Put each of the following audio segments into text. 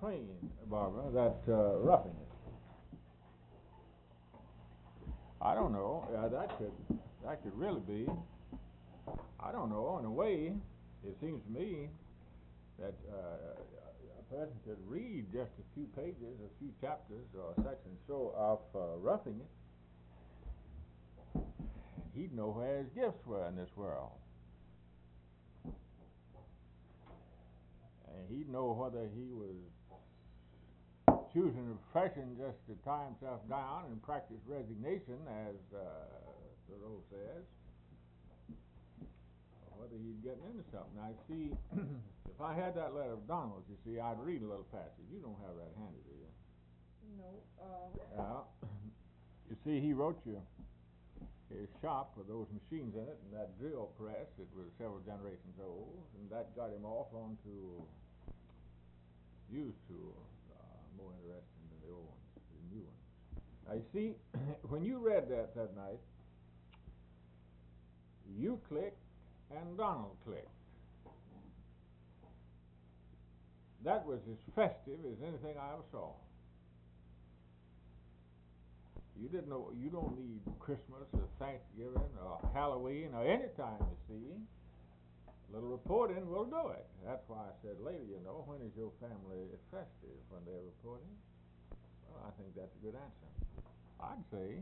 Twain, Barbara, that Roughing It? I don't know. That could really be. I don't know. In a way, it seems to me that a person could read just a few pages, a few chapters, or a section so of Roughing It, and he'd know where his gifts were in this world. And he'd know whether he was choosing a profession just to tie himself down and practice resignation, as Thoreau says, or whether he'd getting into something. Now, see, if I had that letter of Donald's, you see, I'd read a little passage. You don't have that handy, do you? No. You see, he wrote you his shop with those machines in it and that drill press. It was several generations old, and that got him off onto used tools, more interesting than the old ones, the new ones. Now, you see, when you read that night, you clicked and Donald clicked. That was as festive as anything I ever saw. You didn't know. You don't need Christmas or Thanksgiving or Halloween or any time, you see. A little reporting will do it. That's why I said later, when is your family festive? When they're reporting? Well, I think that's a good answer. I'd say,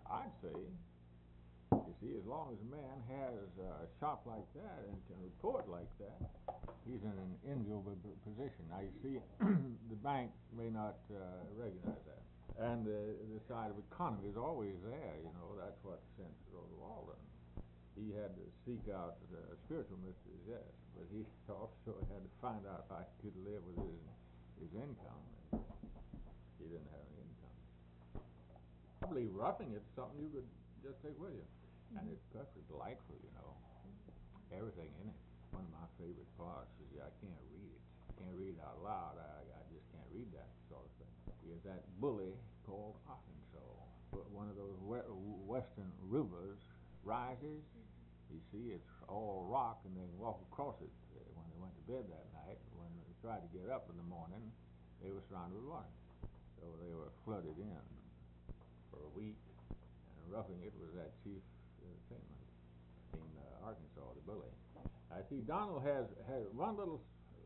you see, as long as a man has a shop like that and can report like that, he's in an enviable position. Now, you see, the bank may not recognize that. And the side of economy is always there, That's what sent Rhoda Walden. He had to seek out spiritual mysteries, yes, but he also had to find out how he could live with his income. And he didn't have any income. I believe Roughing It's something you could just take with you. And it's perfectly delightful, Everything in it. One of my favorite parts is I can't read it. I can't read it out loud. I just can't read that sort of thing. Is that bully called Arkansas. But one of those western rivers rises. You see, it's all rock, and they walk across it. When they went to bed that night, when they tried to get up in the morning, they were surrounded with water. So they were flooded in for a week, and Roughing It was that chief entertainment in Arkansas, the bully. I see Donald has one little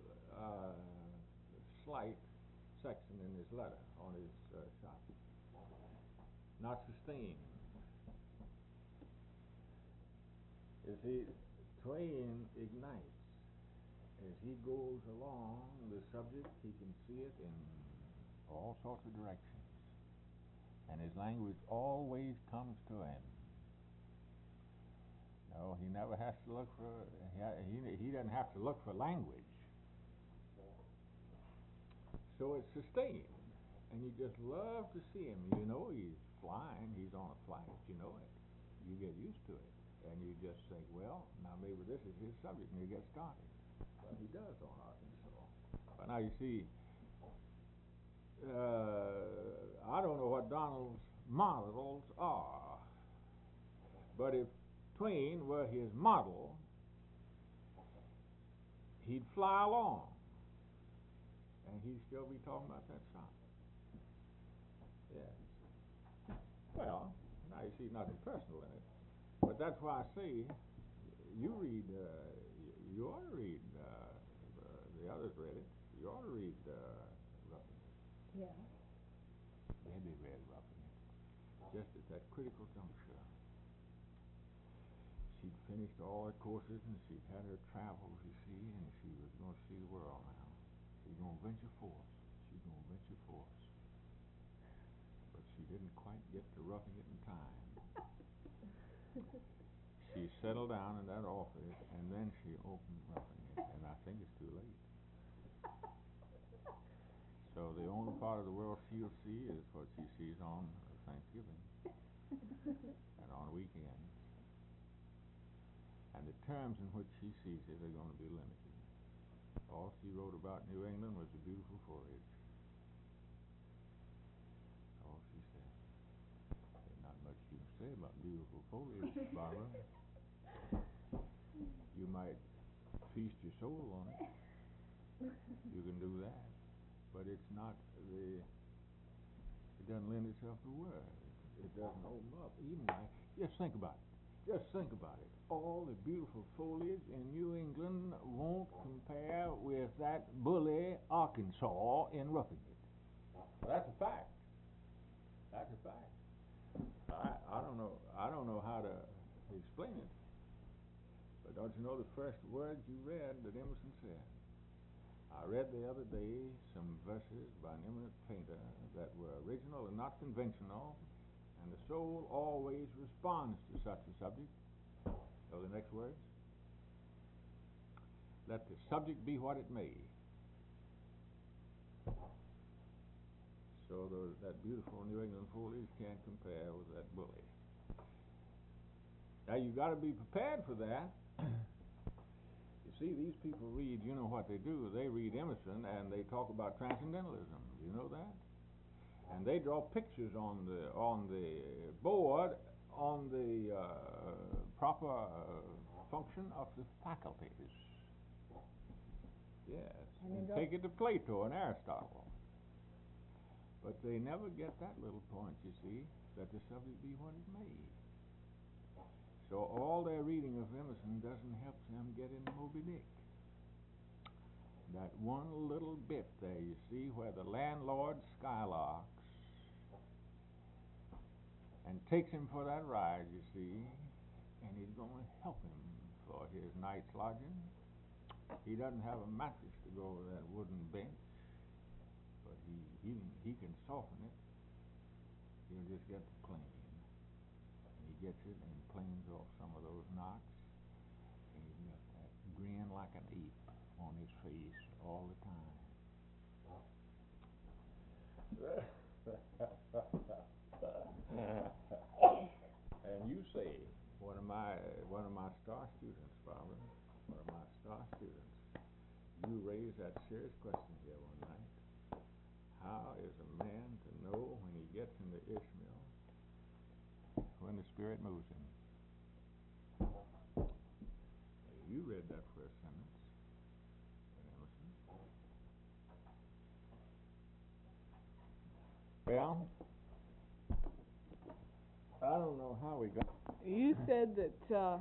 slight section in his letter on his shop. Not sustained. You see, Twain ignites. As he goes along the subject, he can see it in all sorts of directions. And his language always comes to him. No, he never has to look for, he doesn't have to look for language. So it's sustained. And you just love to see him. He's flying, he's on a flight, you know it. You get used to it. And you just think, well, now maybe this is his subject, and you get started. Well, he does on Arkansas. But now you see, I don't know what Donald's models are. But if Twain were his model, he'd fly along. And he'd still be talking about that shop. Yes. Well, now you see nothing personal in it. But that's why I say, you ought to read, the others read it, you ought to read Roughing It. Yeah. Debbie read Roughing It. Just at that critical juncture. She'd finished all her courses, and she'd had her travels, you see, and she was going to see the world now. She's going to venture forth. But she didn't quite get to Roughing It in time. She settled down in that office, and then she opened Roughing It, and I think it's too late. So the only part of the world she'll see is what she sees on Thanksgiving and on weekends. And the terms in which she sees it are going to be limited. All she wrote about New England was the beautiful foliage. All she said. There's not much you can say about beautiful foliage, Barbara. You might feast your soul on it. You can do that. but it's not the. It doesn't lend itself to words. It doesn't open up. Even like, just think about it. Just think about it. All the beautiful foliage in New England won't compare with that bully Arkansas in Roughing It. That's a fact. That's a fact. I don't know how to explain it. But don't you know the first words you read that Emerson said? I read the other day some verses by an eminent painter that were original and not conventional, and the soul always responds to such a subject. Know the next words? Let the subject be what it may. So that beautiful New England foliage can't compare with that bully. Now you've got to be prepared for that. You see, these people read, you know what they do, they read Emerson and they talk about transcendentalism. You know that? And they draw pictures on the board on the proper function of the faculties. Yes. And take it to Plato and Aristotle. But they never get that little point, you see, that the subject be what it may. So all their reading of Emerson doesn't help them get into Moby Dick. That one little bit there, you see, where the landlord skylarks and takes him for that ride, you see, and he's going to help him for his night's lodging. He doesn't have a mattress to go over that wooden bench, but he can soften it. He'll just get the plane. And he gets it and planes off some of those knocks, and he's got that grin like an ape on his face all the time. And you say, one of my star students, Barbara, one of my star students, you raised that serious question here one night. How is a man to know when he gets into Ishmael when the Spirit moves him? You read that first sentence in Emerson. Well, I don't know how we got. You said that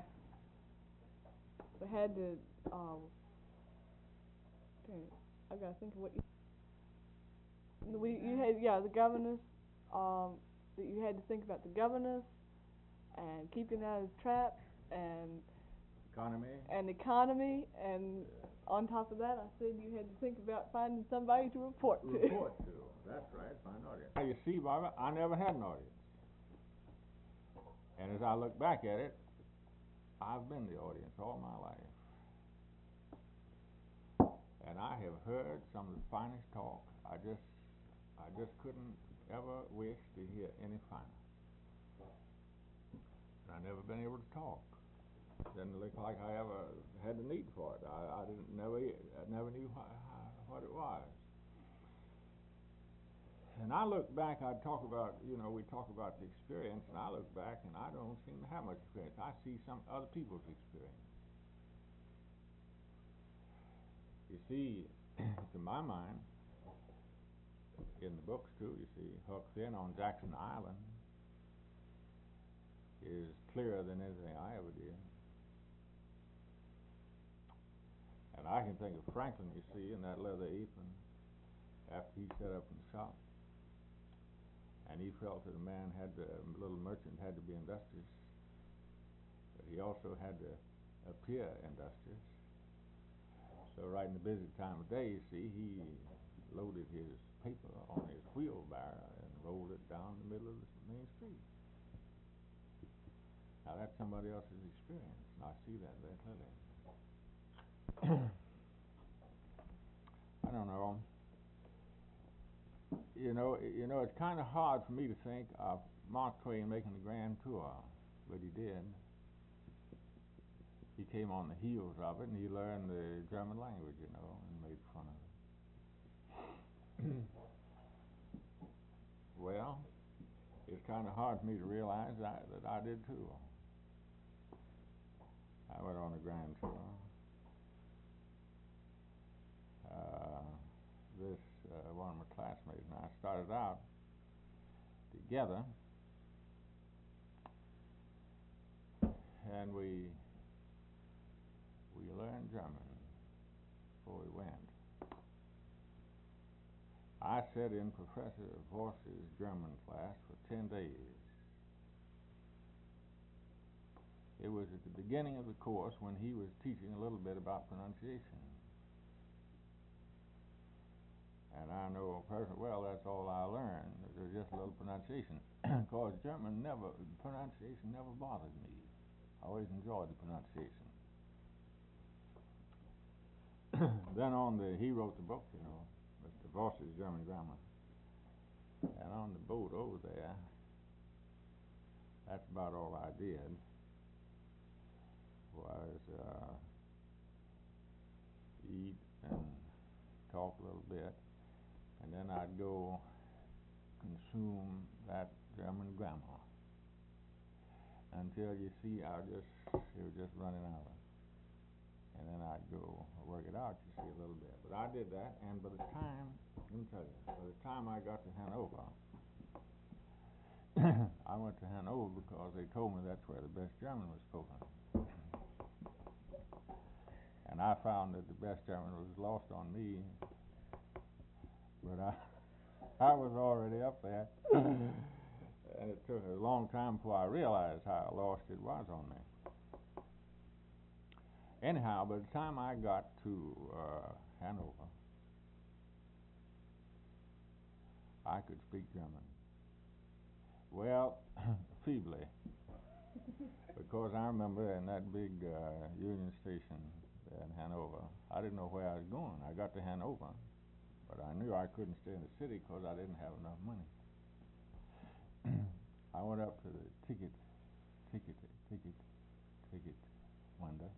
we had to. I gotta think of what you. You had the governors. That you had to think about the governors and keeping out of the trap and economy and on top of that, I said you had to think about finding somebody to report to. That's right, find audience. Now you see, Barbara, I never had an audience. And as I look back at it, I've been the audience all my life. And I have heard some of the finest talk. I just couldn't ever wish to hear any finer. And I've never been able to talk. Didn't look like I ever had the need for it. I never knew what it was. And I look back, we talk about the experience, and I look back and I don't seem to have much experience. I see some other people's experience. You see, to my mind, in the books too, you see, Huck Finn on Jackson Island is clearer than anything I ever did. And I can think of Franklin, you see, in that leather apron after he set up in the shop. And he felt that a little merchant had to be industrious, but he also had to appear industrious. So right in the busy time of day, you see, he loaded his paper on his wheelbarrow and rolled it down the middle of the main street. Now that's somebody else's experience, and I see that very clearly. I don't know. You know, it's kind of hard for me to think of Mark Twain making the grand tour, but he did. He came on the heels of it, and he learned the German language, and made fun of it. Well, it's kind of hard for me to realize that I did too. I went on a grand tour. One one of my classmates, and I started out together, and we learned German before we went. I sat in Professor Voss's German class for 10 days. It was at the beginning of the course when he was teaching a little bit about pronunciation. And I know personally, well, that's all I learned. There's just a little pronunciation. Because pronunciation never bothered me. I always enjoyed the pronunciation. Then he wrote the book, you know, Mr. Voss's German Grammar. And on the boat over there, that's about all I did, was eat and talk a little bit, and then I'd go consume that German grammar until, you see, it was just running out. And then I'd go work it out, you see, a little bit. But I did that, and by the time, let me tell you, by the time I got to Hanover, I went to Hanover because they told me that's where the best German was spoken. And I found that the best German was lost on me, but I was already up there. And it took a long time before I realized how lost it was on me. Anyhow, by the time I got to Hanover, I could speak German. Well, feebly, because I remember in that big Union Station in Hanover, I didn't know where I was going. I got to Hanover, but I knew I couldn't stay in the city because I didn't have enough money. I went up to the ticket window,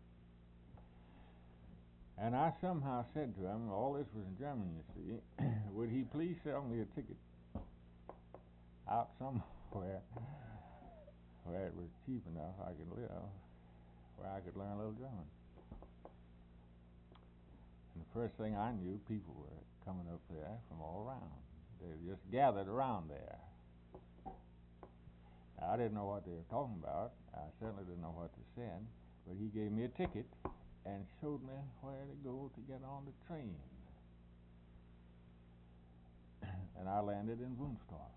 and I somehow said to him, all this was in German, you see, would he please sell me a ticket out somewhere where it was cheap enough I could live, where I could learn a little German. And the first thing I knew, people were coming up there from all around. They just gathered around there. I didn't know what they were talking about. I certainly didn't know what they said, but he gave me a ticket and showed me where to go to get on the train. And I landed in Wunstorf.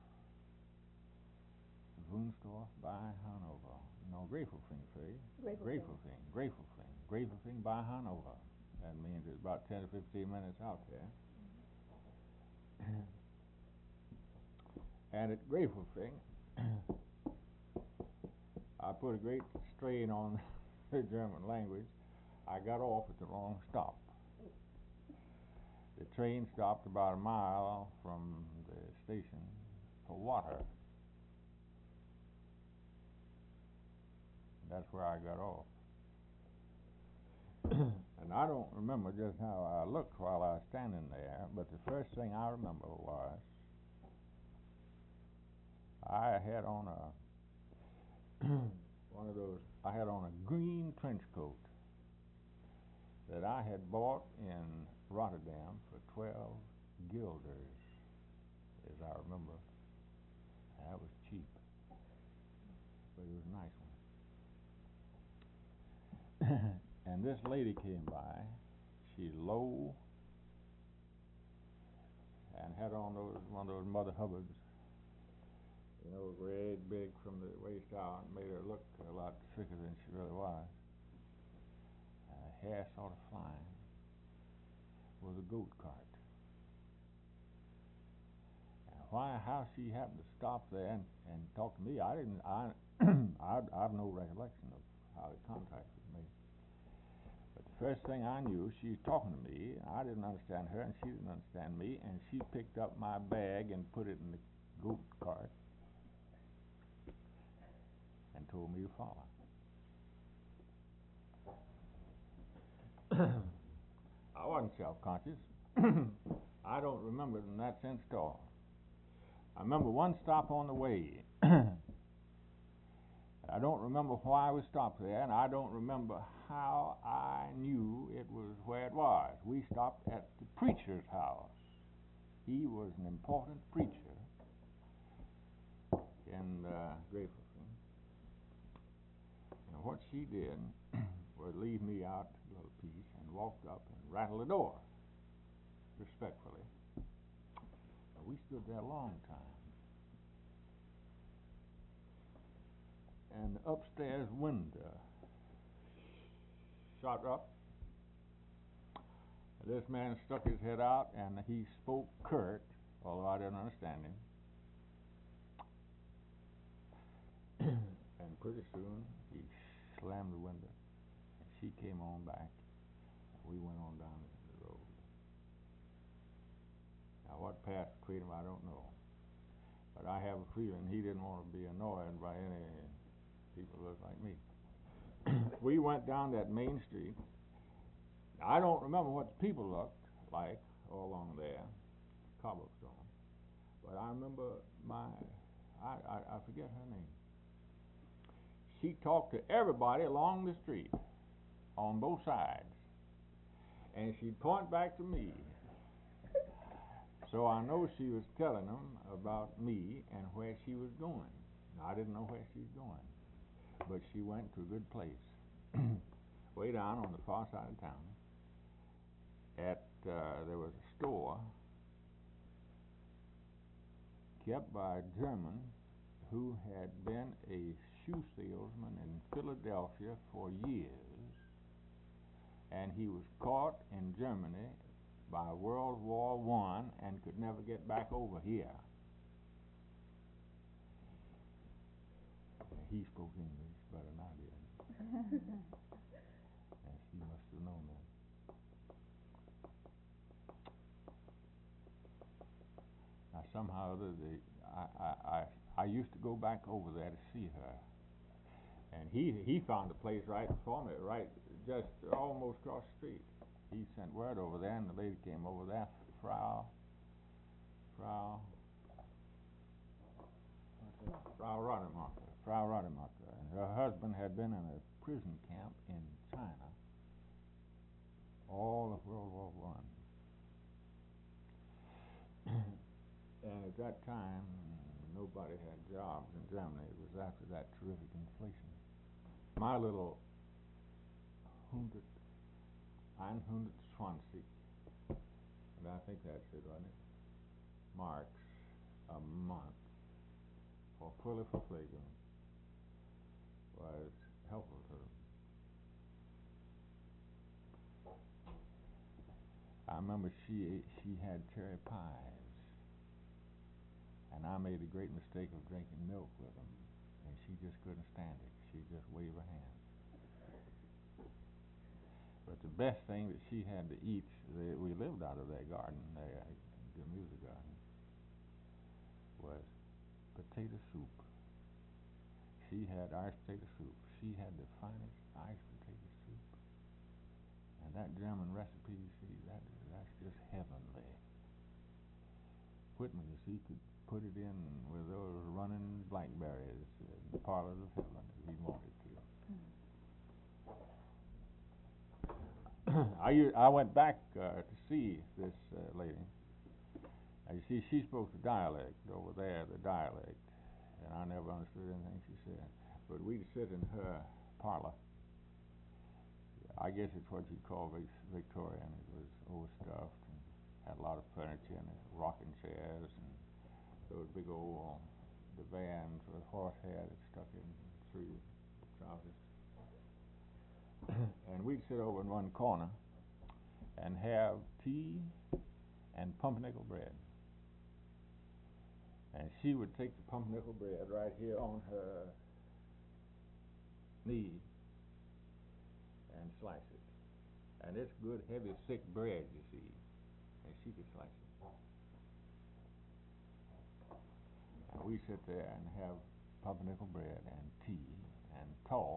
Wunstorf by Hanover. No, Gräfelfing, see? Gräfelfing by Hanover. That means it's about 10 to 15 minutes out there. And at Gräfelfing, I put a great strain on the German language. I got off at the wrong stop. The train stopped about a mile from the station for water. That's where I got off. And I don't remember just how I looked while I was standing there, but the first thing I remember was I had on I had on a green trench coat that I had bought in Rotterdam for 12 guilders, as I remember. That was cheap, but it was a nice one. And this lady came by. She's low and had on one of those Mother Hubbards, you know, great big from the waist out, and made her look a lot thicker than she really was. Hair sort of flying, with a goat cart. And how she happened to stop there and talk to me, I have no recollection of how they contacted me. But the first thing I knew, she was talking to me, and I didn't understand her, and she didn't understand me, and she picked up my bag and put it in the goat cart and told me to follow. I wasn't self-conscious. I don't remember it in that sense at all. I remember one stop on the way. I don't remember why we stopped there, and I don't remember how I knew it was where it was. We stopped at the preacher's house. he was an important preacher in Grateful. And what she did was leave me out a little piece and walked up and rattled the door respectfully. And we stood there a long time. And the upstairs window shot up. And this man stuck his head out and he spoke curt, although I didn't understand him. And pretty soon he slammed the window, and she came on back, and we went on down the road. Now, what passed between them, I don't know. But I have a feeling he didn't want to be annoyed by any people who look like me. We went down that main street. I don't remember what the people looked like all along there, cobblestone. But I remember I forget her name. She talked to everybody along the street, on both sides. And she'd point back to me. So I know she was telling them about me and where she was going. Now, I didn't know where she was going, but she went to a good place, way down on the far side of town. There was a store kept by a German who had been a shoe salesman in Philadelphia for years, and he was caught in Germany by World War I and could never get back over here. He spoke English better than I did. And she must have known that. Now somehow or other, I used to go back over there to see her. And he found a place right for me, right just almost across the street. He sent word over there, and the lady came over there, Frau Rademacher. And her husband had been in a prison camp in China all of World War I. And at that time, nobody had jobs in Germany. It was after that terrific inflation. My little 120, and I think that's it, wasn't it? Marks a month for fully verpflegung was helpful to them. I remember she had cherry pies, and I made a great mistake of drinking milk with them, and she just couldn't stand it. She'd just wave her hand. But the best thing that she had to eat, we lived out of their garden, the music garden, was potato soup. She had iced potato soup. She had the finest iced potato soup. And that German recipe, see, that's just heavenly. Whitman, he could put it in with those running blackberries in the parlors of heaven if he wanted to. I went back to see this lady. And you see, she spoke the dialect over there, the dialect, and I never understood anything she said. But we'd sit in her parlor. I guess it's what you'd call Victorian. It was overstuffed and had a lot of furniture and rocking chairs and those big old divans with horsehair that stuck in through the trousers. And we'd sit over in one corner and have tea and pumpernickel bread. And she would take the pumpernickel bread right here on her knee and slice it. And it's good, heavy, thick bread, you see. And she could slice it. And we sit there and have pumpernickel bread and tea and talk.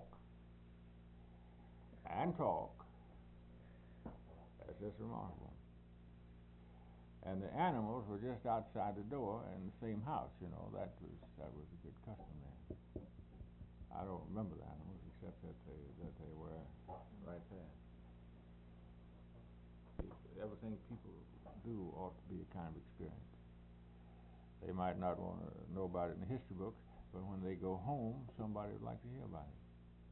That's just remarkable. And the animals were just outside the door in the same house, you know. That was a good custom there. I don't remember the animals except that they were right there. Everything people do ought to be a kind of experience. They might not want to know about it in the history books, but when they go home, somebody would like to hear about it.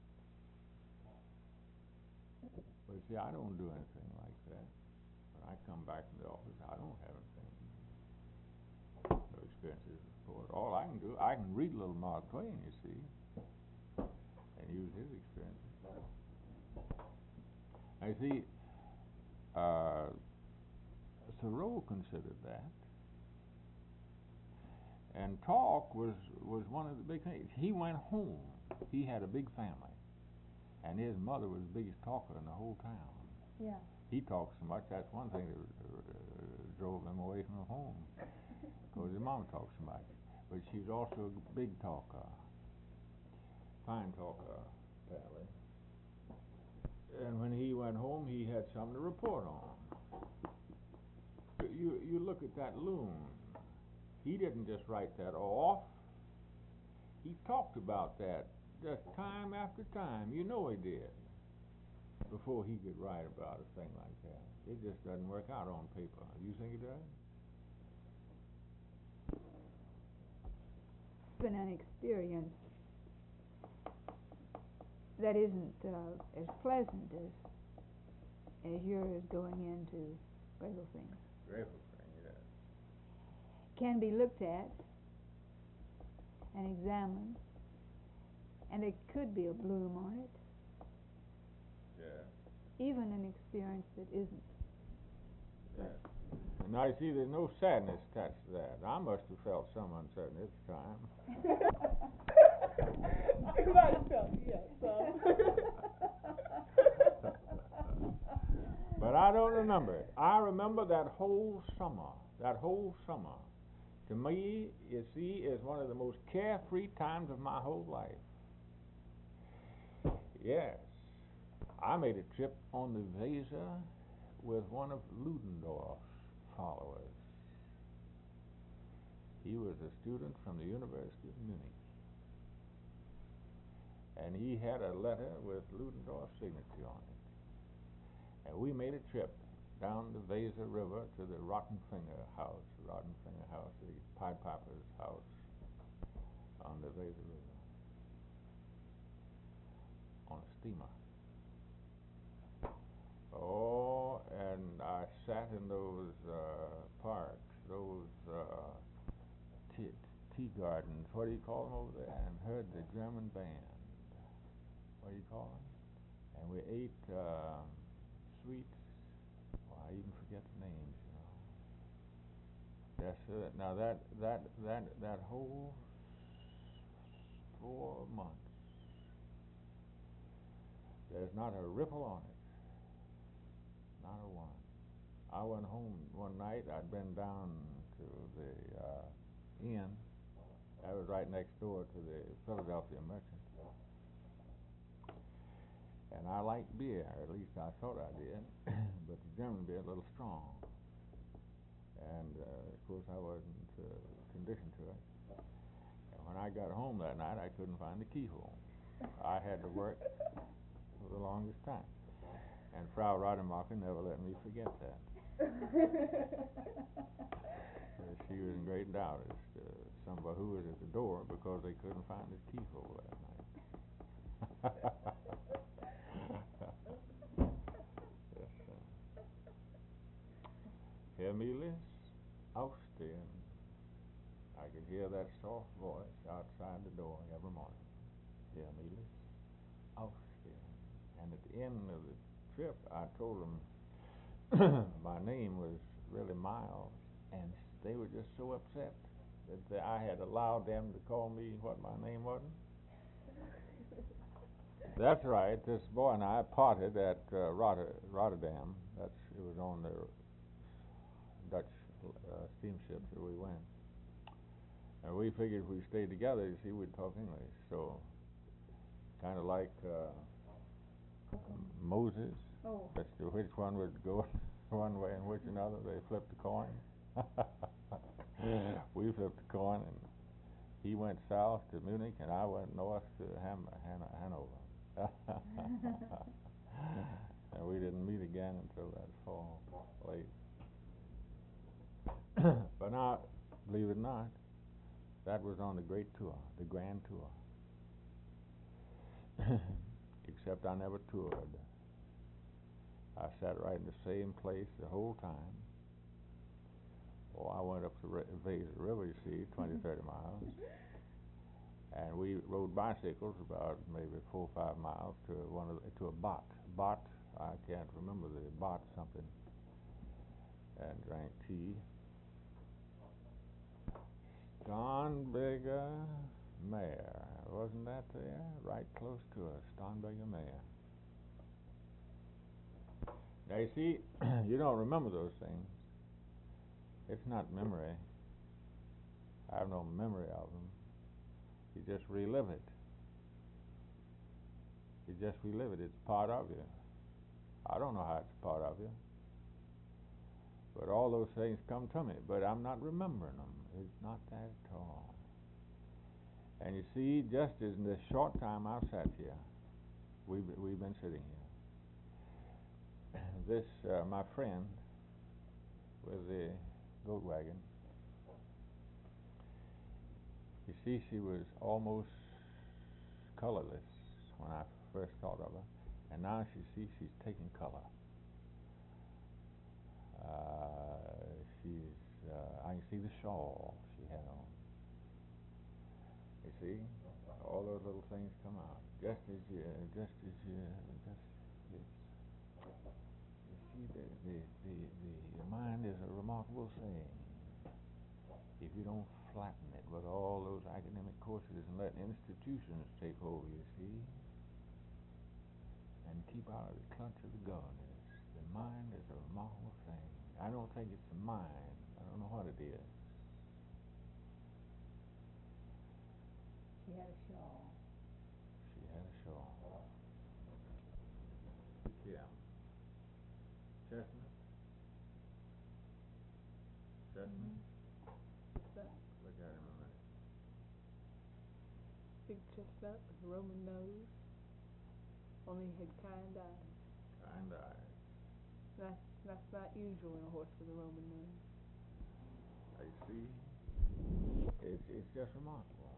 But see, I don't do anything like that. When I come back from the office, I don't have anything, no experiences to report. All I can do, I can read a little Mark Twain, you see, and use his experiences. I see, Thoreau considered that. And talk was one of the big things. He went home. He had a big family, and his mother was the biggest talker in the whole town. Yeah. He talked so much, that's one thing that drove him away from home, because his mama talked so much. But she was also a big talker, fine talker, apparently. And when he went home, he had something to report on. You look at that loon. He didn't just write that off. He talked about that just time after time. You know he did. Before he could write about a thing like that. It just doesn't work out on paper. You think it does? Been an experience that isn't as pleasant as yours going into Greyhound. Greyhound, yes. Can be looked at and examined, and there could be a bloom on it. Yeah. Even an experience that isn't. Yeah. And I see there's no sadness attached to that. I must have felt some uncertainty at the time. You might have felt, yeah, some. But I don't remember it. I remember that whole summer. That whole summer, to me, you see, is one of the most carefree times of my whole life. Yes. I made a trip on the Weser with one of Ludendorff's followers. He was a student from the University of Munich. And he had a letter with Ludendorff's signature on it. And we made a trip down the Weser River to the Rottenfinger House, the Pied Piper's house on the Weser River, on a steamer. Oh, and I sat in those parks, those tea gardens, what do you call them over there, and heard the German band. What do you call them? And we ate sweets. Well, I even forget the names, you know. That's it. Now that whole 4 months, there's not a ripple on it. Not a one. I went home one night. I'd been down to the inn. That was right next door to the Philadelphia Merchant. And I liked beer, at least I thought I did, but the German beer a little strong. And of course I wasn't conditioned to it. And when I got home that night, I couldn't find the keyhole. I had to work for the longest time. And Frau Rademacher never let me forget that. She was in great doubt as to somebody who was at the door because they couldn't find his keyhole that night. Yes, Herr Mieles, aufstehen. I could hear that soft voice outside the door every morning. Herr Mieles, aufstehen. And at the end of the trip, I told them my name was really Miles, and they were just so upset that I had allowed them to call me what my name wasn't. That's right. This boy and I parted at Rotterdam. It was on the Dutch steamships that we went, and we figured if we stayed together, you see, we'd talk English. So, kind of like Moses. Oh. As to which one would go one way and which another, they flipped the coin. We flipped the coin, and he went south to Munich, and I went north to Hanover. And we didn't meet again until that fall, late. But now, believe it or not, that was on the great tour, the grand tour. Except I never toured. I sat right in the same place the whole time. Oh, I went up the Vasa River, you see, 20, 30 miles. And we rode bicycles about maybe 4 or 5 miles to to a bot. I can't remember the bot something. And drank tea. Starnberger Mare, wasn't that there? Right close to us, Starnberger Mare. Now you see, you don't remember those things. It's not memory. I have no memory of them. You just relive it. You just relive it. It's part of you. I don't know how it's part of you. But all those things come to me. But I'm not remembering them. It's not that at all. And you see, just in this short time I've sat here, we've been sitting here. This, my friend with the goat wagon, you see, she was almost colorless when I first thought of her, and now she's taking color. I can see the shawl she had on. You see, all those little things come out. You see, the mind is a remarkable thing. If you don't flatten it with all those academic courses and let institutions take hold, you see, and keep out of the clutch of the governors, the mind is a remarkable thing. I don't think it's the mind. I don't know what it is. She had a shawl. She had a shawl. Yeah. Chestnut? Chestnut? Look at him a minute. Big chestnut with a Roman nose. Only he had kind eyes. Kind eyes. That's not usual in a horse with a Roman nose. I see. It's just remarkable.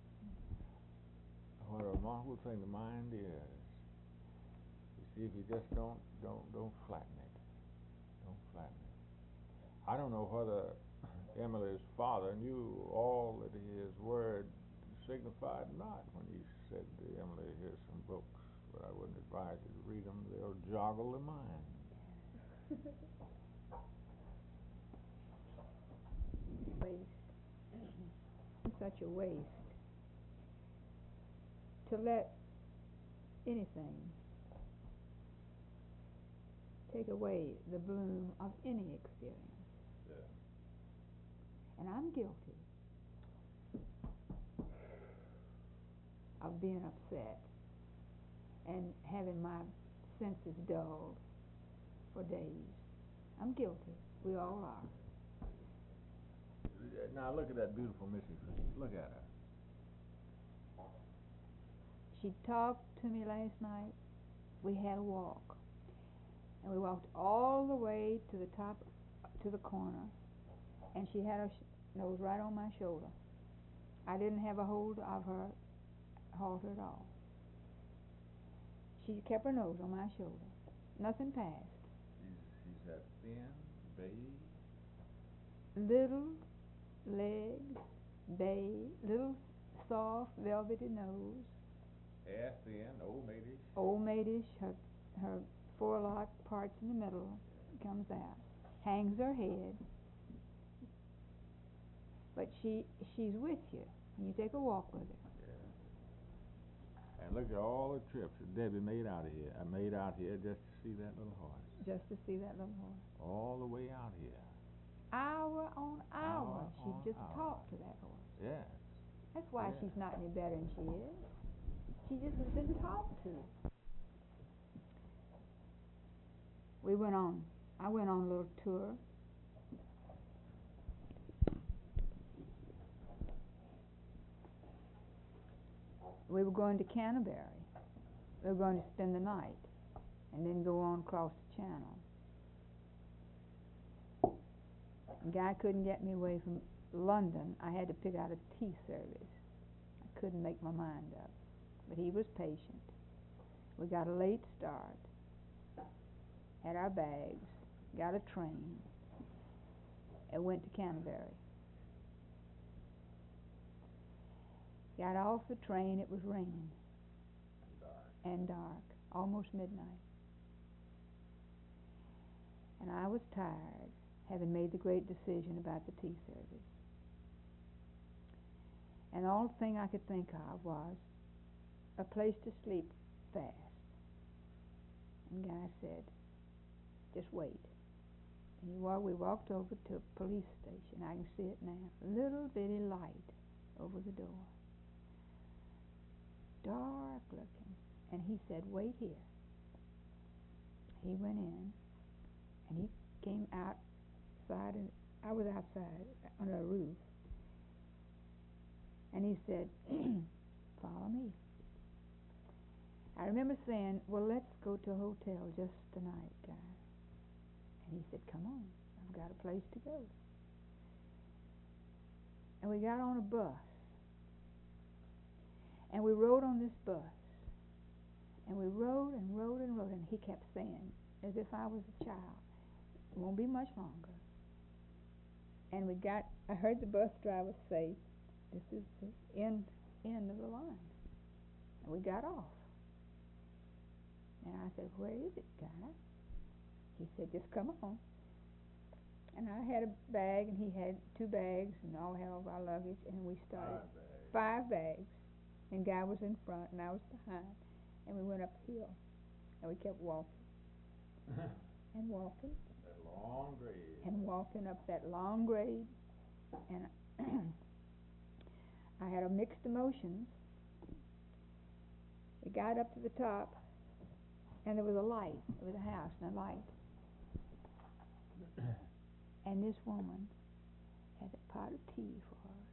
What a remarkable thing the mind is. You see, if you just don't flatten it. Don't flatten it. I don't know whether Emily's father knew all that his word signified or not when he said to Emily, here's some books, but I wouldn't advise you to read them. They'll joggle the mind. Waste. Such a waste. To let anything take away the bloom of any experience. Yeah. And I'm guilty of being upset and having my senses dulled for days. I'm guilty. We all are. Now look at that beautiful Missy Free. Look at her. She talked to me last night. We had a walk. And we walked all the way to the top, to the corner. And she had her nose right on my shoulder. I didn't have a hold of her halter at all. She kept her nose on my shoulder. Nothing passed. She's that thin, bay. Little legs, bay, little soft, velvety nose. Hair thin, old maidish. Old maidish, her forelock parts in the middle comes out. Hangs her head. But she's with you when you take a walk with her. And look at all the trips that Debbie made out of here. I made out here just to see that little horse. Just to see that little horse. All the way out here. Hour on hour. She on just hour. talked to that horse. Yes. That's why Yeah. she's not any better than she is. She just has been talked to. I went on a little tour. We were going to Canterbury. We were going to spend the night and then go on across the channel. The guy couldn't get me away from London. I had to pick out a tea service. I couldn't make my mind up. But he was patient. We got a late start, had our bags, got a train, and went to Canterbury. Got off the train, it was raining. And dark, almost midnight. And I was tired, having made the great decision about the tea service. And all the thing I could think of was a place to sleep fast. And the guy said, just wait. And we walked over to a police station. I can see it now. Little bitty light over the door. Dark looking. And he said, wait here. He went in, and he came outside, and I was outside on a roof. And he said, follow me. I remember saying, well, let's go to a hotel just tonight, guy. And he said, come on, I've got a place to go. And we got on a bus. And we rode on this bus. And we rode and rode and rode, and he kept saying, as if I was a child, it won't be much longer. And I heard the bus driver say, this is the end of the line. And we got off. And I said, where is it, guy? He said, just come on. And I had a bag, and he had 2 bags, and all had all of our luggage, and we started. 5 bags. And Guy was in front, and I was behind. And we went uphill, and we kept walking. And walking. That long grade. And walking up that long grade. And I had a mixed emotions. We got up to the top, and there was a light. There was a house and a light. And this woman had a pot of tea for us.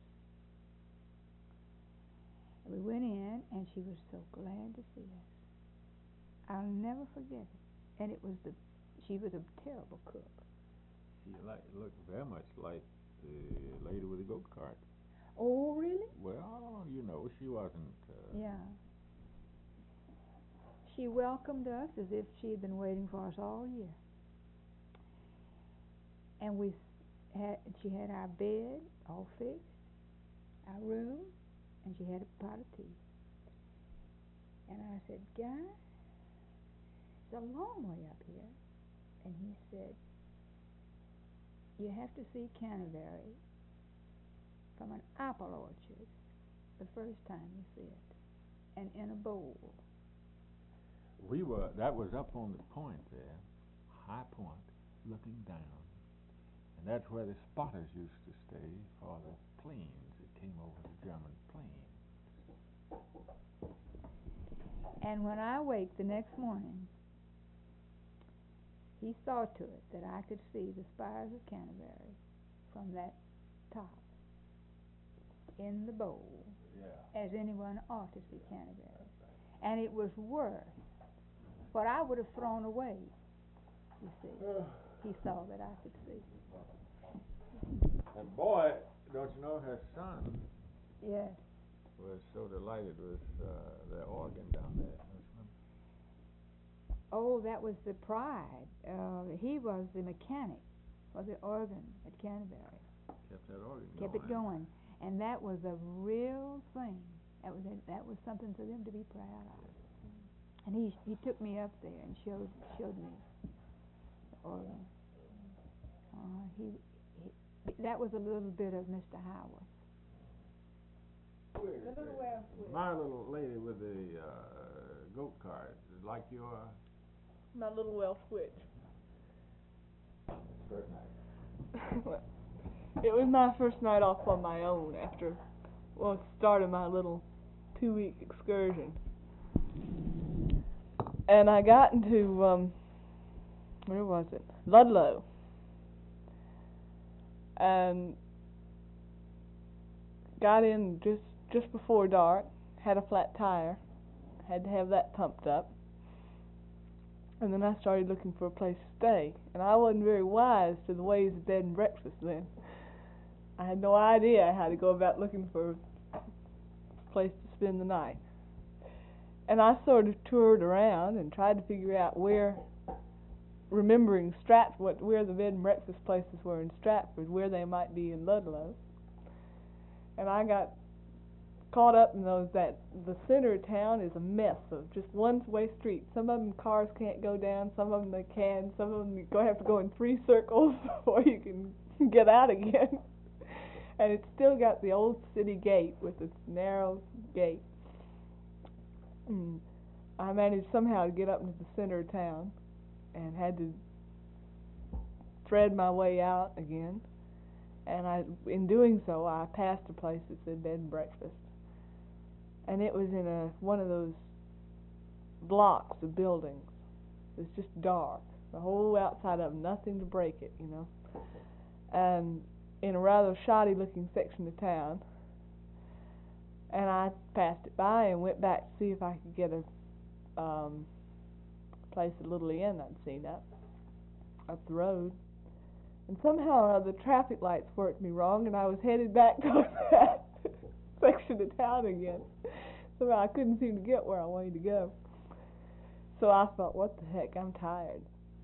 And we went in, and she was so glad to see us. I'll never forget it. And she was a terrible cook. She looked very much like the lady with the goat cart. Oh, really? Well, she wasn't. Yeah. She welcomed us as if she had been waiting for us all year. And she had our bed all fixed, our room, and she had a pot of tea. And I said, Guy, it's a long way up here. And he said, you have to see Canterbury from an apple orchard the first time you see it, and in a bowl. That was up on the point there, high point, looking down. And that's where the spotters used to stay for the planes that came over, the German planes. And when I waked the next morning, he saw to it that I could see the spires of Canterbury from that top in the bowl, as anyone ought to see Canterbury. And it was worth what I would have thrown away, you see. He saw that I could see. And boy, don't you know, her son Yes. was so delighted with their organ down there. Oh, that was the pride. He was the mechanic for the organ at Canterbury. Kept that organ going. Kept it going. And that was a real thing. That was something for them to be proud of. And he took me up there and showed me the organ. That was a little bit of Mr. Howarth. My little lady with the goat cart is like your... My little Welsh witch. First night. It was my first night off on my own after, it started my little 2-week excursion. And I got into, where was it? Ludlow. And got in just before dark, had a flat tire, had to have that pumped up. And then I started looking for a place to stay. And I wasn't very wise to the ways of bed and breakfast then. I had no idea how to go about looking for a place to spend the night. And I sort of toured around and tried to figure out where, remembering Stratford, where the bed and breakfast places were in Stratford, where they might be in Ludlow. And I got caught up in those that the center of town is a mess of just one-way streets. Some of them cars can't go down, some of them they can, some of them you have to go in 3 circles before you can get out again. And it's still got the old city gate with its narrow gate. I managed somehow to get up into the center of town and had to thread my way out again. And in doing so, I passed a place that said bed and breakfast. And it was in one of those blocks of buildings. It was just dark. The whole outside of them, nothing to break it, you know. And in a rather shoddy-looking section of town. And I passed it by and went back to see if I could get a place at Little Inn I'd seen up the road. And somehow the traffic lights worked me wrong, and I was headed back towards that section of town again. Somehow I couldn't seem to get where I wanted to go. So I thought, what the heck, I'm tired.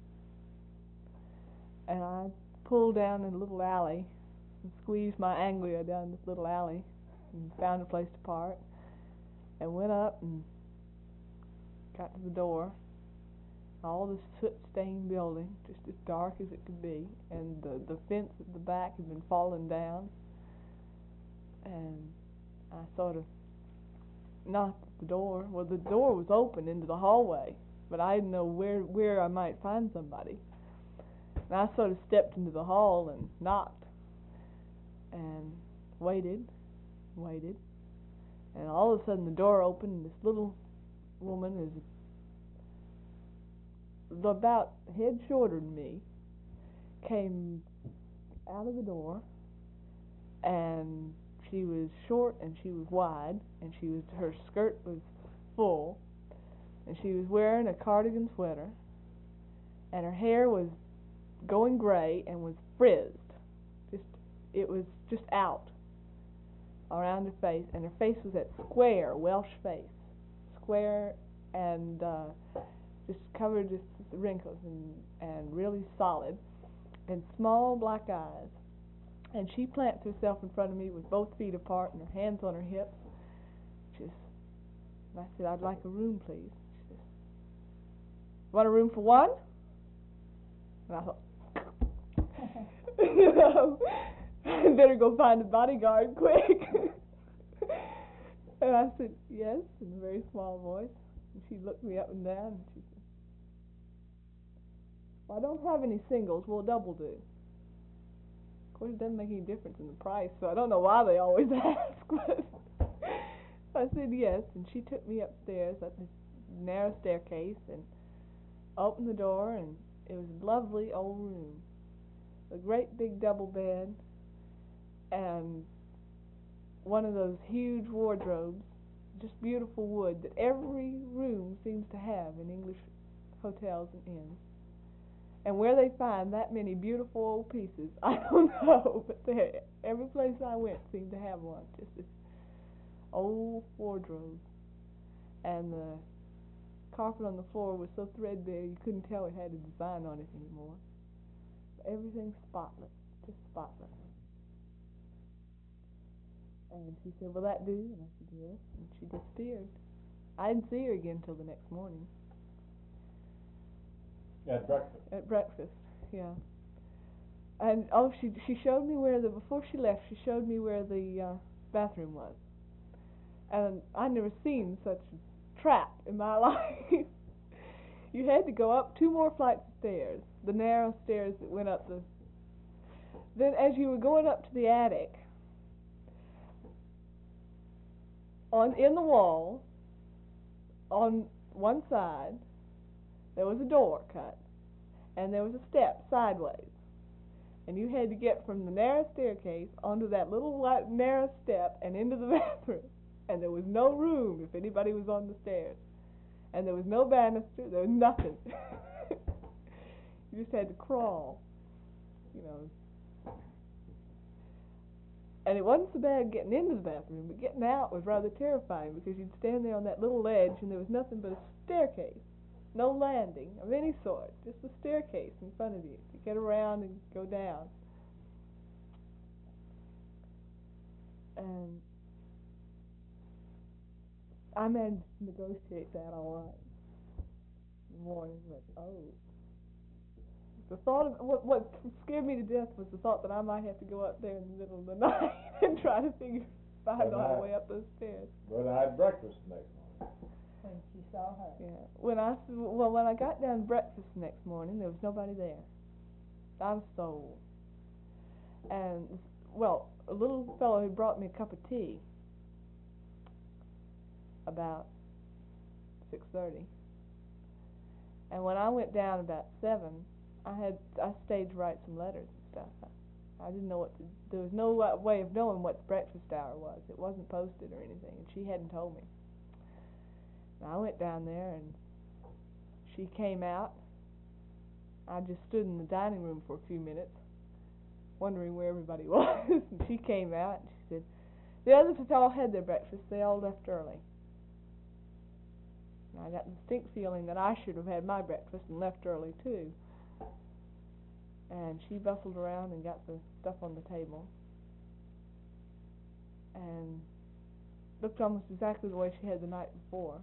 And I pulled down in a little alley and squeezed my Anglia down this little alley and found a place to park and went up and got to the door. All this soot-stained building, just as dark as it could be, and the fence at the back had been falling down. And I sort of knocked at the door. Well, the door was open into the hallway, but I didn't know where I might find somebody. And I sort of stepped into the hall and knocked and waited, and all of a sudden the door opened and this little woman is about head shorter than me came out of the door, and she was short and she was wide, and her skirt was full, and she was wearing a cardigan sweater, and her hair was going gray and was frizzed. It was just out around her face, and her face was that square Welsh face, square and just covered with wrinkles and really solid, and small black eyes. And she plants herself in front of me with both feet apart and her hands on her hips. And I said, I'd like a room, please. She said, want a room for one? And I thought, you know, I better go find a bodyguard quick. And I said, yes, in a very small voice. And she looked me up and down, and she said, well, I don't have any singles, we'll double do. Of course, it doesn't make any difference in the price, so I don't know why they always ask, but I said yes, and she took me upstairs up this narrow staircase and opened the door, and it was a lovely old room. A great big double bed, and one of those huge wardrobes, just beautiful wood that every room seems to have in English hotels and inns. And where they find that many beautiful old pieces, I don't know, but every place I went seemed to have one, just this old wardrobe. And the carpet on the floor was so threadbare you couldn't tell it had a design on it anymore. Everything spotless, just spotless. And she said, will that do? And I said, yes. And she disappeared. I didn't see her again until the next morning. At breakfast? At breakfast, yeah. And she showed me before she left, she showed me where the bathroom was. And I'd never seen such a trap in my life. You had to go up 2 more flights of stairs, the narrow stairs that went up the... Then as you were going up to the attic, in the wall, on one side, there was a door cut, and there was a step sideways. And you had to get from the narrow staircase onto that little narrow step and into the bathroom. And there was no room if anybody was on the stairs. And there was no banister, there was nothing. You just had to crawl, you know. And it wasn't so bad getting into the bathroom, but getting out was rather terrifying because you'd stand there on that little ledge and there was nothing but a staircase. No landing of any sort, just a staircase in front of you to get around and go down. And I managed to negotiate that all right in the morning, but the thought of what scared me to death was the thought that I might have to go up there in the middle of the night and try to find my way up those stairs. But I had breakfast the next morning. When she saw her. Yeah. When I got down to breakfast the next morning, there was nobody there. Not a soul. And a little fellow who brought me a cup of tea about 6:30. And when I went down about 7, I stayed to write some letters and stuff. I didn't know there was no way of knowing what the breakfast hour was. It wasn't posted or anything, and she hadn't told me. And I went down there, and she came out. I just stood in the dining room for a few minutes, wondering where everybody was. And she came out, and she said, "The others had all had their breakfast. They all left early." And I got the distinct feeling that I should have had my breakfast and left early, too. And she bustled around and got the stuff on the table and looked almost exactly the way she had the night before.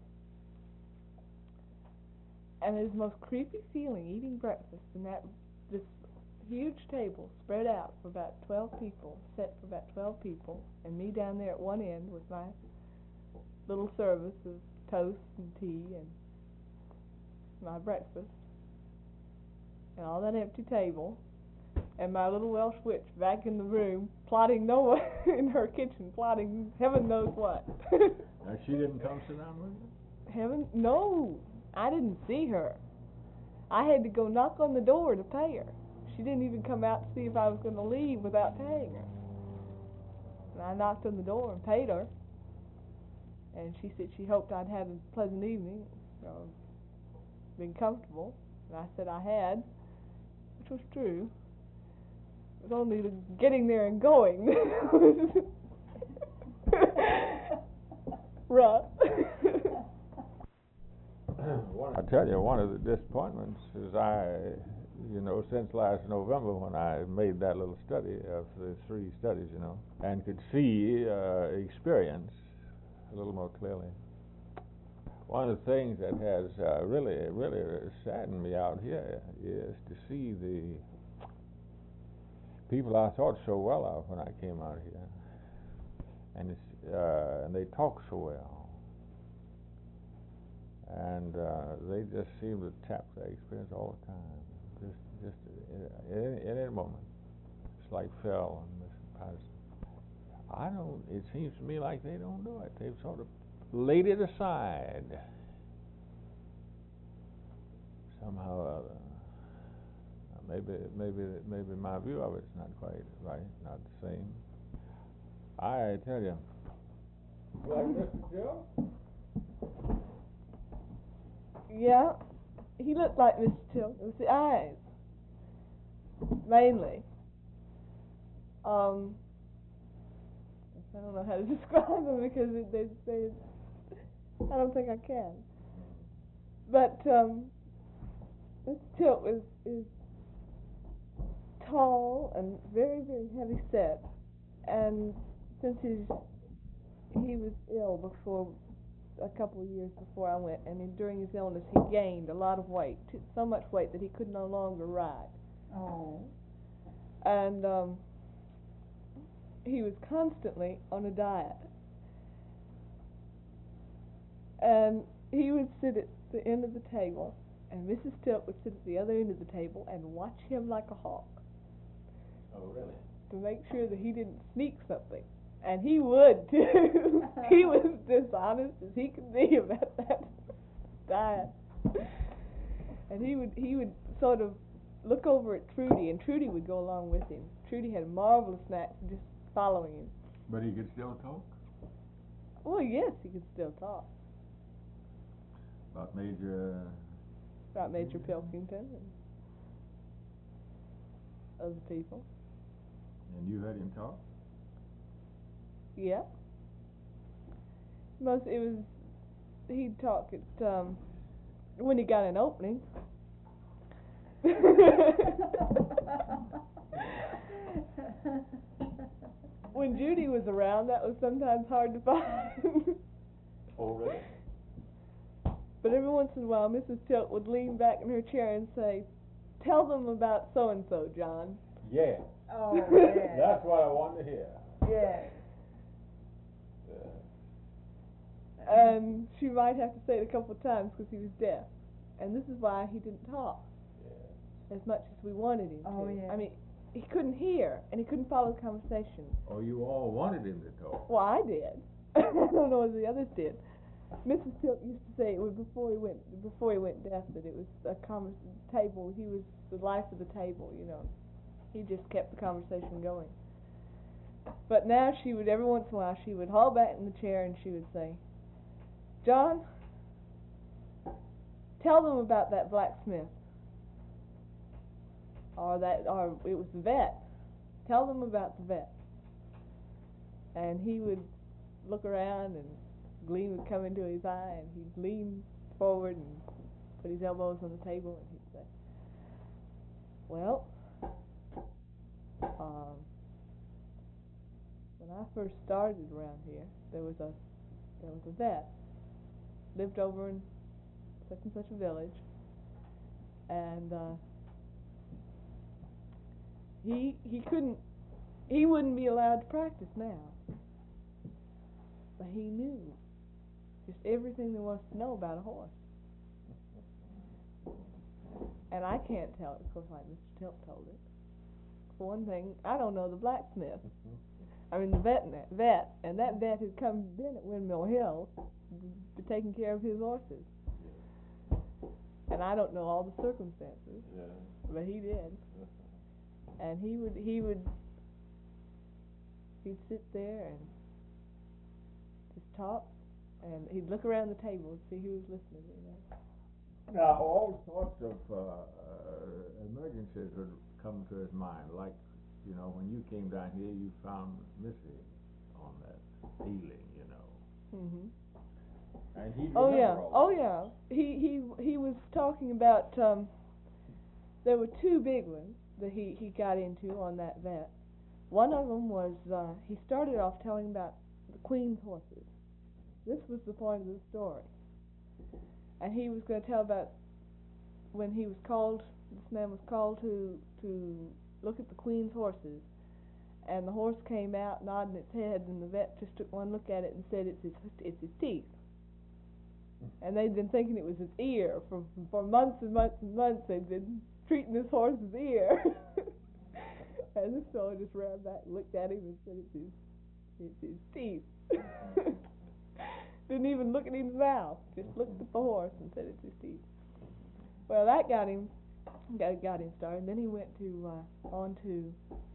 And it was the most creepy feeling eating breakfast in this huge table spread out for about 12 people, set for about 12 people, and me down there at one end with my little service of toast and tea and my breakfast, and all that empty table, and my little Welsh witch back in the room plotting in her kitchen, plotting heaven knows what. Now she didn't come sit down with you? No, I didn't see her. I had to go knock on the door to pay her. She didn't even come out to see if I was going to leave without paying her. And I knocked on the door and paid her. And she said she hoped I'd had a pleasant evening, been comfortable. And I said I had, which was true. It was only the getting there and going rough. I tell you, one of the disappointments is since last November when I made that little study of the 3 studies, and could see experience a little more clearly. One of the things that has really saddened me out here is to see the people I thought so well of when I came out here, and they talk so well, and they just seem to tap their experience all the time, just in any moment. It's like Phil and Mr. Patterson. It seems to me like they don't do it. They've sort of laid it aside somehow or other. Maybe my view of it's not quite right, not the same. I tell you. Like Mr. Joe? Yeah, he looked like Mr. Till. It was the eyes, mainly. I don't know how to describe them because I don't think I can. But Mr. Tilt is tall and very, very heavy set, and since he was ill before a couple of years before I went, and during his illness he gained a lot of weight, so much weight that he could no longer ride. Oh. And he was constantly on a diet. And he would sit at the end of the table, and Mrs. Tilt would sit at the other end of the table and watch him like a hawk. Oh, really? To make sure that he didn't sneak something. And he would, too. He was dishonest as he could be about that diet. And he would sort of look over at Trudy, and Trudy would go along with him. Trudy had a marvelous knack for just following him. But he could still talk? Well, yes, he could still talk. About Major, About Major Pilkington and other people. and you heard him talk? Yeah. He'd talk at, when he got an opening. When Judy was around, that was sometimes hard to find. Oh, really? But every once in a while, Mrs. Tilt would lean back in her chair and say, "Tell them about so-and-so, John." Yeah. Oh, yeah. That's what I wanted to hear. Yeah. And she might have to say it a couple of times because he was deaf. And this is why he didn't talk as much as we wanted him Oh, to. yeah. I mean, he couldn't hear, and he couldn't follow the conversation. Oh, you all wanted him to talk. Well, I did. I don't know if the others did. Mrs. Tilt used to say it was before he went deaf that it was a table. He was the life of the table, you know. He just kept the conversation going. But now she would, every once in a while, she would haul back in the chair and she would say, "John, tell them about that blacksmith." Or it was the vet. "Tell them about the vet." And he would look around and gleam would come into his eye and he'd lean forward and put his elbows on the table and he'd say, "Well, when I first started around here, there was a vet, lived over in such and such a village, and he wouldn't be allowed to practice now, but he knew just everything there was to know about a horse. And I can't tell it, of course, like Mr. Tilt told it. For one thing, I don't know the blacksmith. I mean the vet, and that vet had been at Windmill Hill, taking care of his horses. And I don't know all the circumstances, but he did. And he'd sit there and just talk, and he'd look around the table and see who was listening, you know. Now, all sorts of emergencies would come to his mind, like, you know, when you came down here, you found Missy on that ceiling, you know. Mhm. And he'd Oh yeah. remember all Oh yeah. He was talking about there were two big ones that he got into on that vet. One of them was he started off telling about the Queen's horses. This was the point of the story. And he was going to tell about when he was called. This man was called to look at the Queen's horses, and the horse came out nodding its head, and the vet just took one look at it and said, "It's his teeth." And they'd been thinking it was his ear for months and months and months. They'd been treating this horse's ear. And this fellow just ran back and looked at him and said, it's his teeth." Didn't even look at his mouth, just looked at the horse and said it's his teeth. Well, that got him started. Then he went on to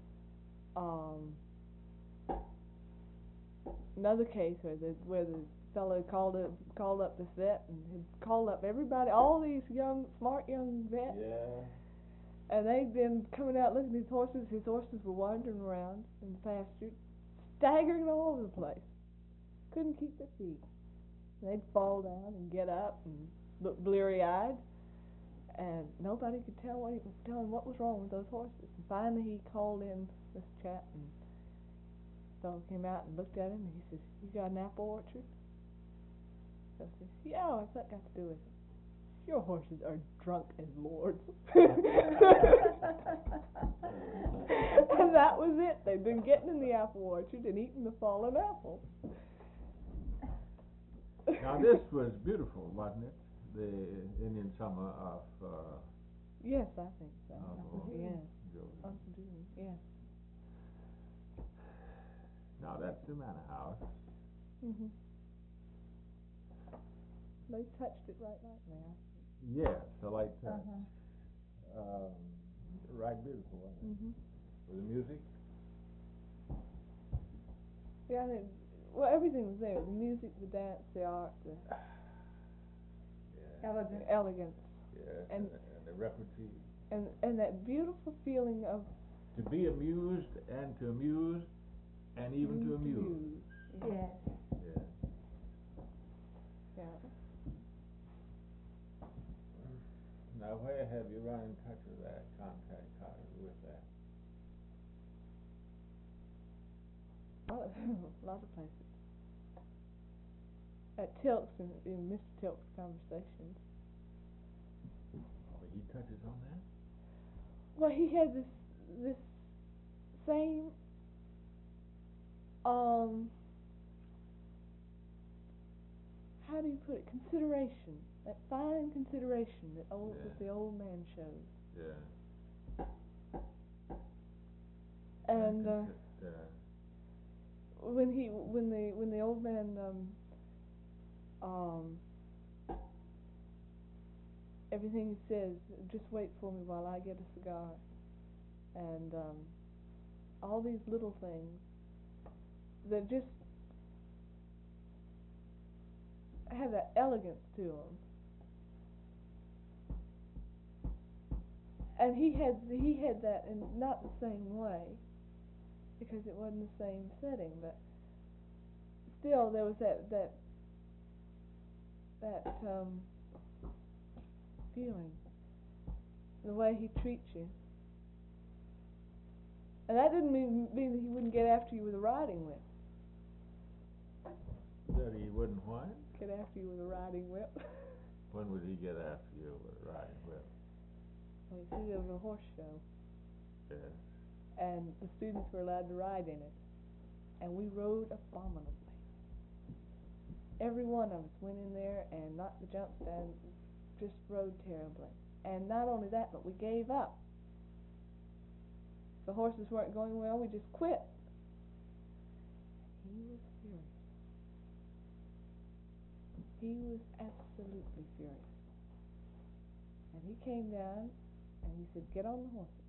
another case where the fellow called up this vet and had called up everybody, all these smart young vets. Yeah. And they'd been coming out looking at his horses. His horses were wandering around in the pasture, staggering all over the place. Couldn't keep their feet. They'd fall down and get up and look bleary-eyed, and nobody could tell him what was wrong with those horses. And finally, he called in this chap, and the fellow came out and looked at him, and he says, "You got an apple orchard?" So I says, "Yeah, what's that got to do with it?" "Your horses are drunk as lords." And that was it. They'd been getting in the apple orchard and eating the fallen apples. Now, this was beautiful, wasn't it? The Indian summer of Yes, I think so. Yes. June. Uncle June, yes. Now, that's the manor house. Mhm. They touched it right now. Yes, the light touch. Uh-huh. Right, beautiful, wasn't it? Mhm. With the music? Yeah, well, everything was there. The music, the dance, the art, Yeah. Elegant. elegance, Yes, And- and the repartee. and that beautiful feeling of To be amused and to amuse and even to amuse. Yes. Yeah. Yeah. Now, where have you run in touch with that, contact with that? Lots of places. At Tilk's, in Mr. Tilk's conversations. Oh, he touches on that? Well, he had this same how do you put it, consideration, that fine consideration that the old man shows. Yeah. And uh, when the old man everything he says, just wait for me while I get a cigar, and all these little things that just have that elegance to them. And he had that in not the same way, because it wasn't the same setting, but still there was that feeling, the way he treats you. And that didn't mean that he wouldn't get after you with a riding whip. that he wouldn't what? Get after you with a riding whip. When would he get after you with a riding whip? Well, you see, there was a horse show, Yes. and the students were allowed to ride in it, and we rode abominably. Every one of us went in there and knocked the jumps down, just rode terribly. And not only that, but we gave up. The horses weren't going well, we just quit. He was furious. He was absolutely furious. And he came down and he said, get on the horses.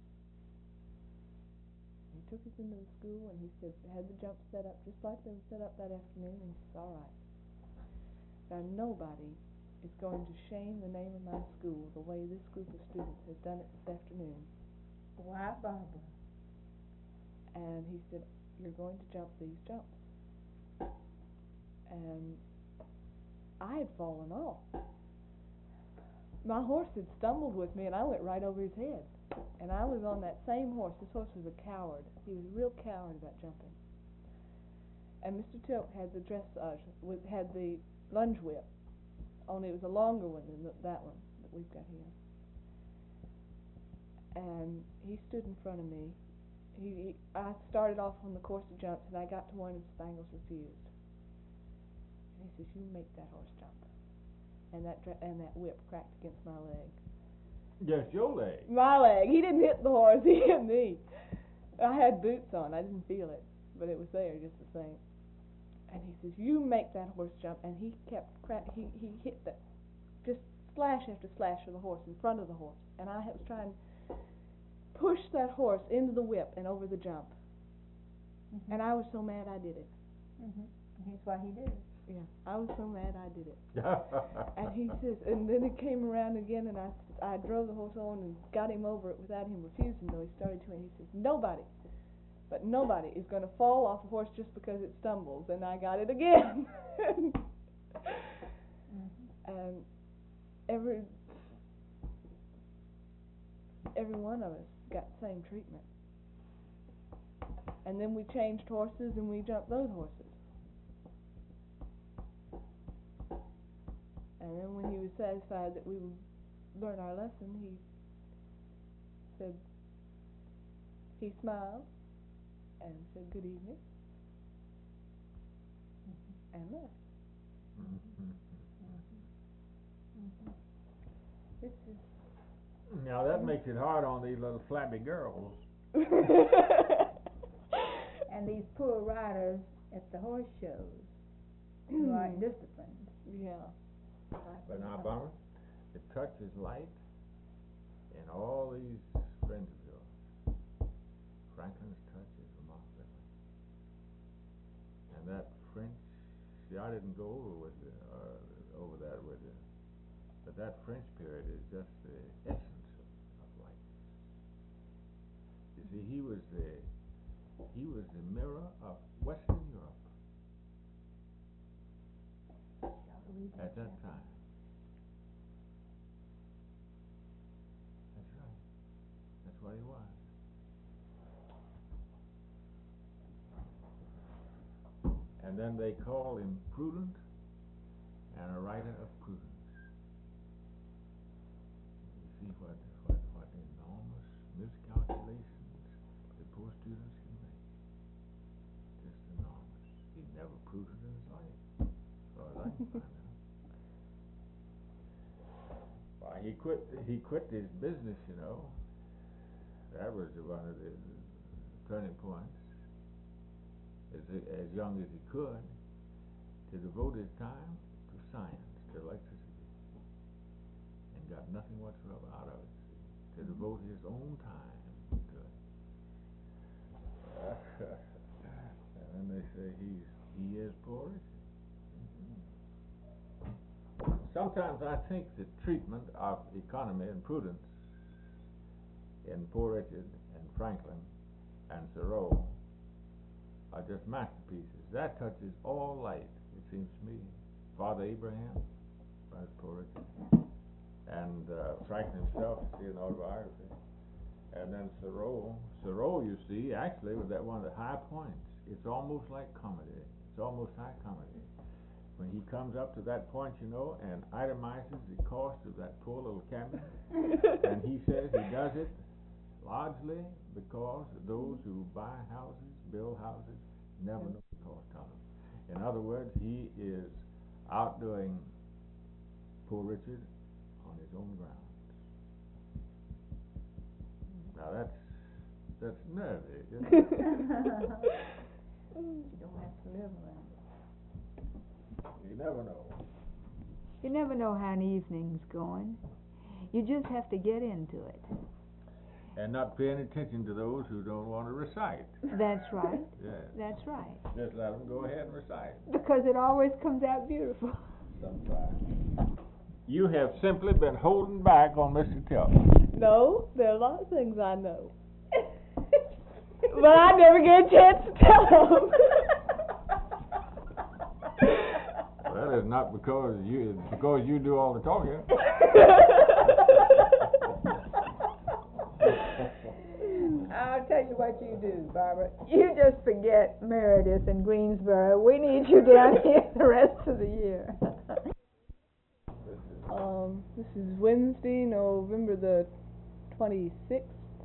He took us into the school and he said, had the jumps set up just like they were set up that afternoon, and he said, all right. Now nobody is going to shame the name of my school the way this group of students has done it this afternoon. Why, Barbara? And he said, you're going to jump these jumps. And I had fallen off. My horse had stumbled with me and I went right over his head. And I was on that same horse. This horse was a coward. He was a real coward about jumping. And Mr. Tilk had the dressage, had the lunge whip, only it was a longer one than that one that we've got here. And he stood in front of me. I started off on the course of jumps, and I got to one and Spangles refused. And he says, "You make that horse jump." And that whip cracked against my leg. Just your leg. My leg. He didn't hit the horse. He hit me. I had boots on. I didn't feel it, but it was there just the same. And he says, "You make that horse jump." And he kept he hit that, just slash after slash of the horse in front of the horse. And I was trying to push that horse into the whip and over the jump. Mm-hmm. And I was so mad I did it. Mm-hmm. That's why he did it. Yeah, I was so mad I did it. And he says, and then it came around again, and I drove the horse on and got him over it without him refusing, though he started to, and he says, nobody is going to fall off a horse just because it stumbles. And I got it again. Mm-hmm. And every one of us got the same treatment. And then we changed horses and we jumped those horses. And then when he was satisfied that we would learn our lesson, he said, he smiled and said good evening, and left. Mm-hmm. This is Now that makes it hard on these little flabby girls. and these poor riders at the horse shows who aren't disciplined. Yeah. But now, Bummer, the touch is light in all these friends of yours. Franklin's touch is remarkable. And that French, see, I didn't go over that with you. But that French period is just the essence of life. You see, he was the mirror of Western Europe at that time. That's right. That's what he was. And then they call him prudent and a writer of prudence. You see what enormous miscalculations the poor students can make. Just enormous. He's never prudent in his life, as far as I can find out. Why, he quit his business, you know. That was one of the turning points. As young as he could, to devote his time to science, to electricity, and got nothing whatsoever out of it. To devote his own time to it. And then they say he is Poor Richard. Sometimes I think the treatment of economy and prudence in Poor Richard and Franklin and Thoreau are just masterpieces. That touches all light, it seems to me. Father Abraham, that's Poor Richard, and Franklin himself, see an autobiography, and then Thoreau, you see, actually was that one of the high points. It's almost like comedy. It's almost high comedy. When he comes up to that point, you know, and itemizes the cost of that poor little cabin, and he says he does it largely because those who buy houses, build houses, never know the cost of them. In other words, he is outdoing Poor Richard on his own ground. Now that's nervy, isn't it? You don't have to live around it. You never know. You never know how an evening's going. You just have to get into it. And not pay any attention to those who don't want to recite. That's right. Yes. That's right. Just let them go ahead and recite. Because it always comes out beautiful. Sometimes. You have simply been holding back on Mr. Tilton. No, there are a lot of things I know. But I never get a chance to tell them. Well, that is not because you do all the talking. I'll tell you what you do, Barbara. You just forget Meredith and Greensboro. We need you down here the rest of the year. This is Wednesday, November the 26th.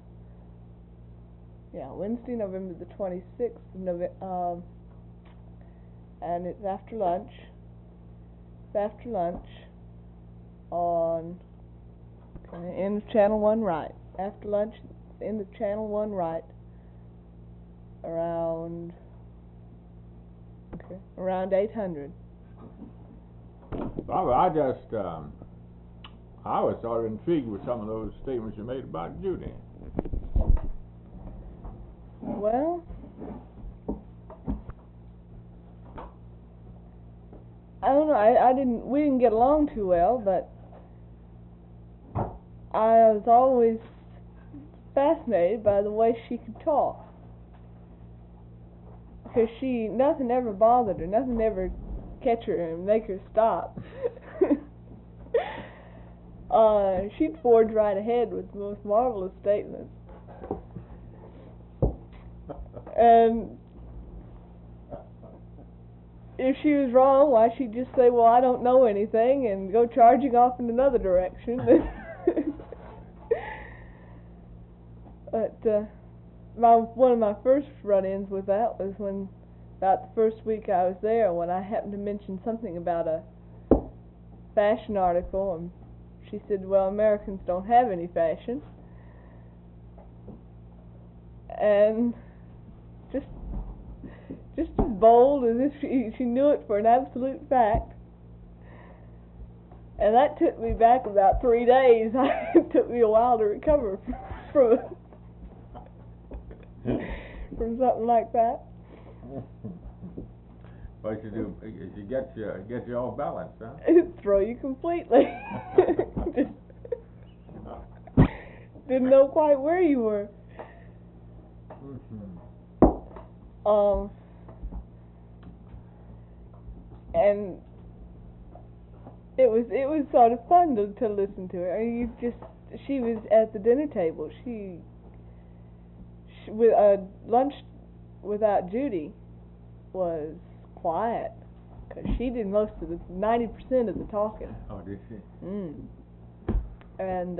Yeah, Wednesday, November the 26th, and it's after lunch. It's after lunch on end of Channel 1 right. After lunch, end of Channel 1 right. Around 800. Barbara, I was sort of intrigued with some of those statements you made about Judy. Well, I don't know. We didn't get along too well, but I was always fascinated by the way she could talk. Because nothing ever bothered her, nothing ever catch her and make her stop. She'd forge right ahead with the most marvelous statements. And if she was wrong, why, she'd just say, well, I don't know anything, and go charging off in another direction. But one of my first run-ins with that was when, about the first week I was there, when I happened to mention something about a fashion article, and she said, well, Americans don't have any fashion. And just as bold as if she knew it for an absolute fact. And that took me back about 3 days. It took me a while to recover from Hmm. something like that. What you do is you get you off balance, huh? Throw you completely. Just didn't know quite where you were. And it was sort of fun to listen to her. I mean, she was at the dinner table. She with lunch without Judy was quiet, 'cause she did most of the 90% of the talking. Oh, did she? And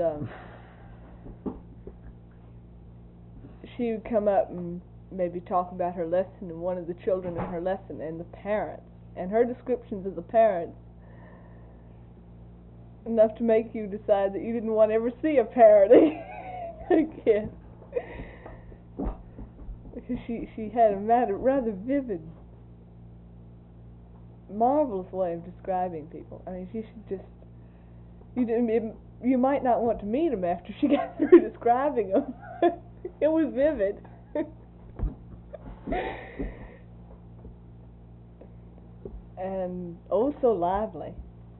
she would come up and maybe talk about her lesson and one of the children in her lesson and the parents, and her descriptions of the parents, enough to make you decide that you didn't want to ever see a parent again. Because she had a rather vivid, marvelous way of describing people. I mean, she should just, you might not want to meet them after she got through describing them. It was vivid. And oh, so lively.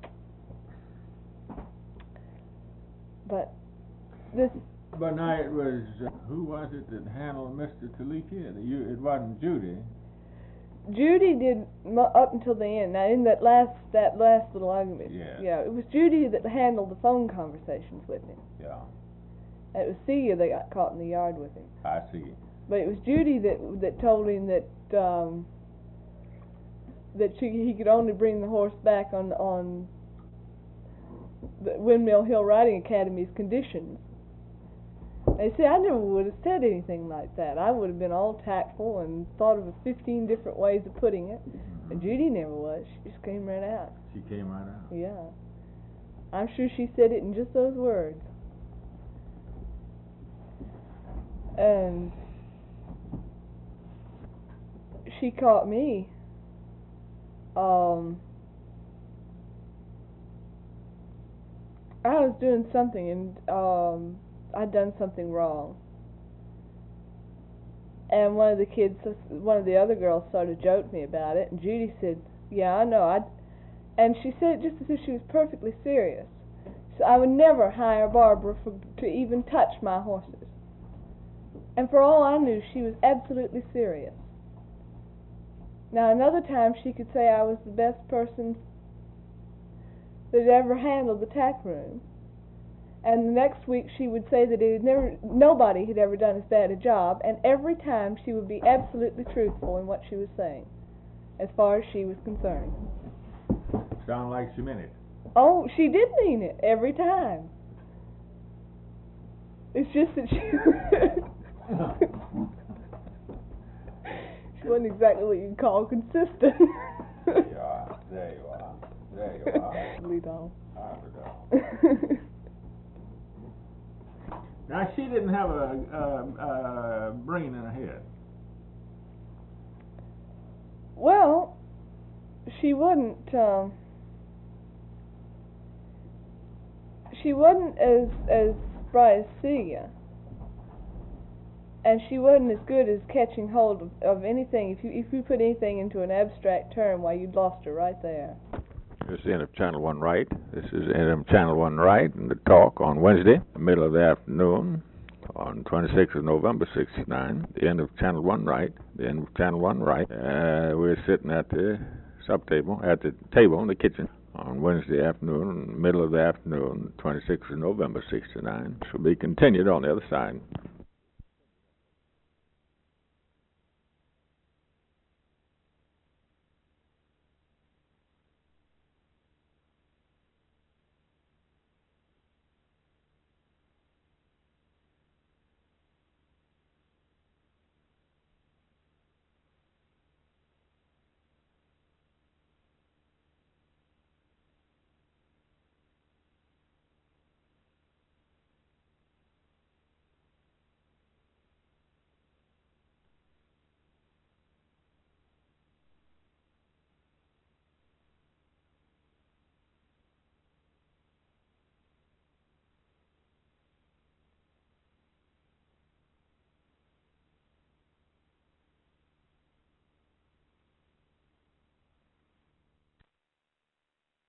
But now it was, who was it that handled Mr. Taliki? It wasn't Judy. Judy did up until the end. Now in that last little argument, yeah, it was Judy that handled the phone conversations with him. Yeah. And it was Celia that got caught in the yard with him. I see. But it was Judy that told him that he could only bring the horse back on the Windmill Hill Riding Academy's conditions. They say, I never would have said anything like that. I would have been all tactful and thought of 15 different ways of putting it. And Judy never was. She just came right out. She came right out. Yeah. I'm sure she said it in just those words. And she caught me. I was doing something and I'd done something wrong. And one of the other girls sort of joked me about it, and Judy said, yeah, I know. And she said it just as if she was perfectly serious. So I would never hire Barbara to even touch my horses. And for all I knew, she was absolutely serious. Now another time she could say I was the best person that had ever handled the tack room. And the next week she would say that nobody had ever done as bad a job, and every time she would be absolutely truthful in what she was saying, as far as she was concerned. Sound like she meant it. Oh, she did mean it, every time. It's just that she wasn't exactly what you'd call consistent. There you are. Lead on. Now, she didn't have a brain in her head. Well, she wasn't as bright as Celia, and she wasn't as good as catching hold of anything. If you put anything into an abstract term, why, you'd lost her right there. This is the end of Channel 1 Right. This is the end of Channel 1 Right, and the talk on Wednesday, the middle of the afternoon, on 26th of November, 69. The end of Channel 1 Right. The end of Channel 1 Right. We're sitting at the at the table in the kitchen on Wednesday afternoon, middle of the afternoon, 26th of November, 69. This will be continued on the other side.